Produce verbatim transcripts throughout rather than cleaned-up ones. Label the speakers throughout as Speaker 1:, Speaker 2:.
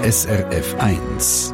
Speaker 1: S R F eins.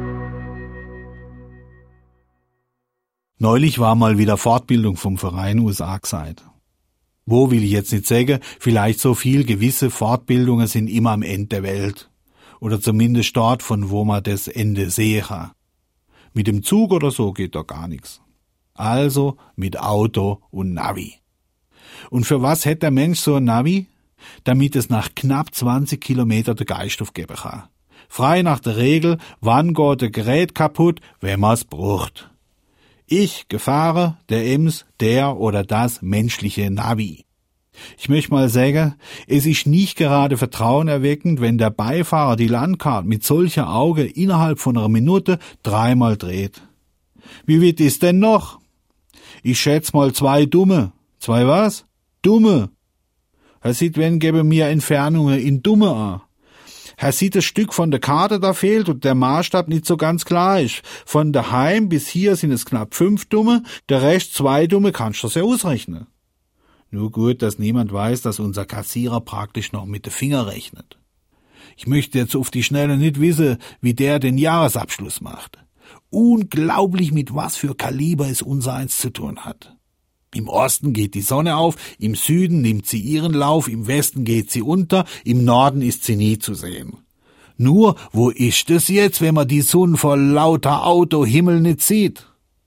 Speaker 1: Neulich war mal wieder Fortbildung vom Verein U S A gesagt. Wo will ich jetzt nicht sagen, vielleicht so viel, gewisse Fortbildungen sind immer am Ende der Welt. Oder zumindest dort, von wo man das Ende sehen kann. Mit dem Zug oder so geht da gar nichts. Also mit Auto und Navi. Und für was hätte der Mensch so ein Navi? Damit es nach knapp zwanzig Kilometer den Geist aufgeben kann. Frei nach der Regel, wann geht das Gerät kaputt, wenn man es braucht. Ich gefahren, der Ems, der oder das menschliche Navi. Ich möchte mal sagen, es ist nicht gerade vertrauenerweckend, wenn der Beifahrer die Landkarte mit solcher Auge innerhalb von einer Minute dreimal dreht. Wie wird es denn noch? Ich schätze mal zwei Dumme. Zwei was? Dumme. Herr sieht, wenn gebe mir Entfernungen in Dumme an. Herr sieht, das Stück von der Karte da fehlt und der Maßstab nicht so ganz klar ist. Von daheim bis hier sind es knapp fünf Dumme, der Rest zwei Dumme, kannst du das ja ausrechnen. Nur gut, dass niemand weiß, dass unser Kassierer praktisch noch mit den Finger rechnet. Ich möchte jetzt auf die Schnelle nicht wissen, wie der den Jahresabschluss macht. Unglaublich, mit was für Kaliber es unser eins zu tun hat. Im Osten geht die Sonne auf, im Süden nimmt sie ihren Lauf, im Westen geht sie unter, im Norden ist sie nie zu sehen. Nur, wo ist es jetzt, wenn man die Sonne vor lauter Autohimmel nicht sieht?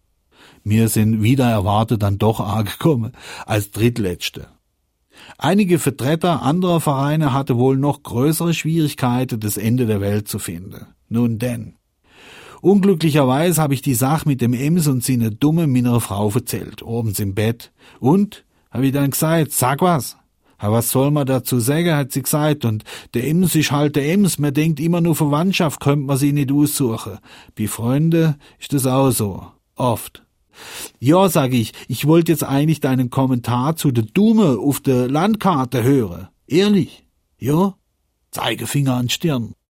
Speaker 1: Wir sind wieder erwartet dann doch angekommen, als Drittletzte. Einige Vertreter anderer Vereine hatten wohl noch größere Schwierigkeiten, das Ende der Welt zu finden. Nun denn. Unglücklicherweise habe ich die Sache mit dem Ems und seine dumme meiner Frau erzählt, obens im Bett. Und, habe ich dann gesagt, sag was. Aber was soll man dazu sagen, hat sie gesagt. Und der Ems ist halt der Ems, man denkt immer nur Verwandtschaft, könnte man sie nicht aussuchen. Bei Freunden ist das auch so. Oft. Ja, sag ich, ich wollte jetzt eigentlich deinen Kommentar zu der Dumme auf der Landkarte hören. Ehrlich? Ja? Zeigefinger an Stirn.